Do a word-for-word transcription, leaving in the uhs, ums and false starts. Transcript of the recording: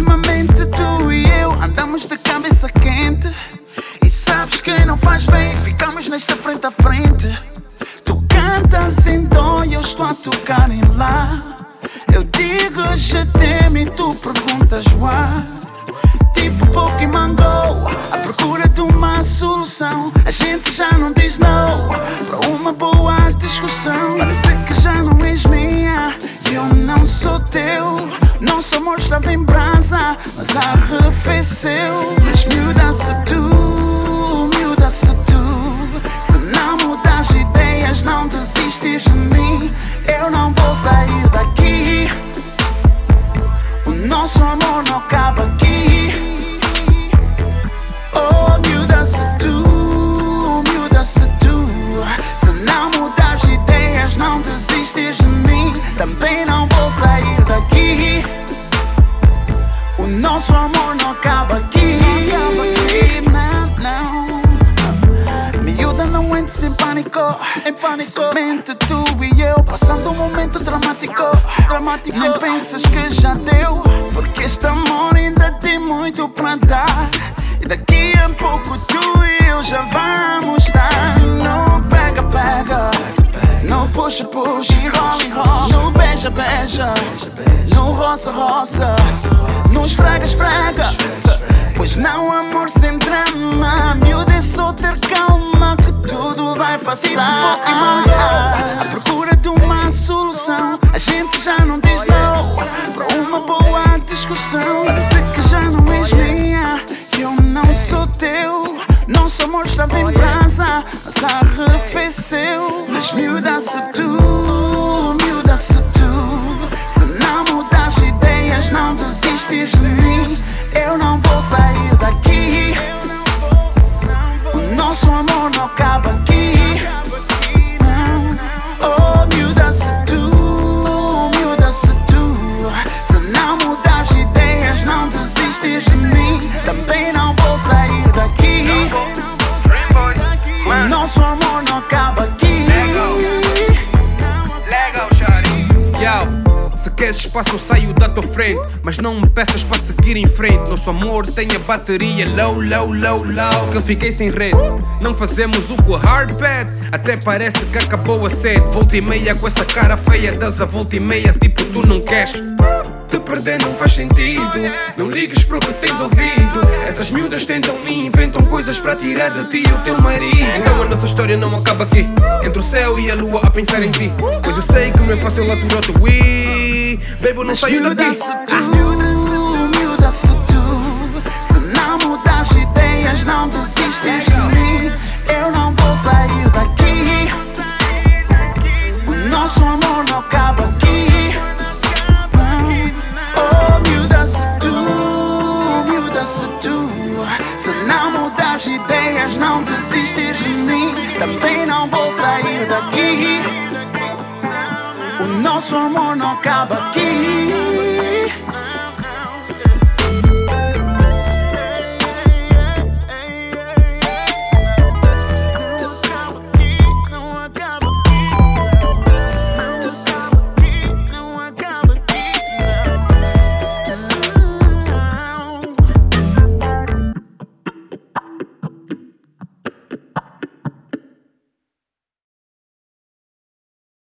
ultimamente tu e eu andamos de cabeça quente. E sabes que não faz bem, ficamos nesta frente a frente. Tu cantas em dó e eu estou a tocar em lá. Eu digo je t'aime e tu perguntas what. Tipo Pokémon Go, à procura de uma solução. A gente já não diz não para uma boa discussão. Parece que já não és minha e eu não sou teu. Nosso amor estava em brasa, mas arrefeceu. Mas miúda-se tu, miúda-se tu. Se não mudas de ideias, não desistes de mim. Eu não vou sair daqui. O nosso amor não acaba aqui. Oh, miúda-se tu, miúda-se tu. Se não mudas de ideias, não desistes de mim. Também não vou sair daqui. O nosso amor não acaba aqui. Não, não. Miúda, não entres em pânico, em pânico. Somente tu e eu passando um momento dramático, dramático. Nem pensas que já deu, porque este amor ainda tem muito pra dar. E daqui a pouco tu e eu já vamos dar. No pega, pega, no puxa, puxa, enrola, enrola. No beija, beija, no roça, roça. No esfrega, esfrega. Pois não, amor sem drama. Miúda, é só ter calma que tudo vai passar. À procura de uma solução. A gente já não diz não para uma boa discussão. Parece que já não és minha e eu não sou teu. Nosso amor estava em brasa, mas arrefeceu. Mas miúda-se tu, miúda-se tu. Se não mudas de ideias, não desistes de mim. Eu não vou sair daqui. O nosso amor não acaba aqui. Oh, miúda-se tu, miúda-se tu. Se não mudas de ideias, não desistes de mim. Também não vou sair daqui. O nosso amor não acaba aqui. Yo, se queres espaço eu saio da tua frente, mas não me peças para seguir em frente. Nosso amor tem a bateria low, low, low, low. Que eu fiquei sem rede. Não fazemos o que o hard pad. Até parece que acabou a sede. Volta e meia com essa cara feia. Das a volta e meia tipo tu não queres. Te perder não faz sentido. Não ligues pro que tens ouvido. Essas miúdas tentam e inventam coisas para tirar de ti o teu marido. Então a nossa história não acaba aqui. Entre o céu e a lua a pensar em ti. Pois eu sei que não é fácil aturar o ui. Baby, eu não saio daqui. Miúda-se tu, miúda-se tu. Se não mudas de ideias, não desistes de mim. Eu não vou sair daqui. O nosso amor não acaba aqui. Oh, miúda-se tu, miúda-se tu. Se não mudas de ideias, não desistes de mim. Também não vou sair daqui. O nosso amor não acaba aqui.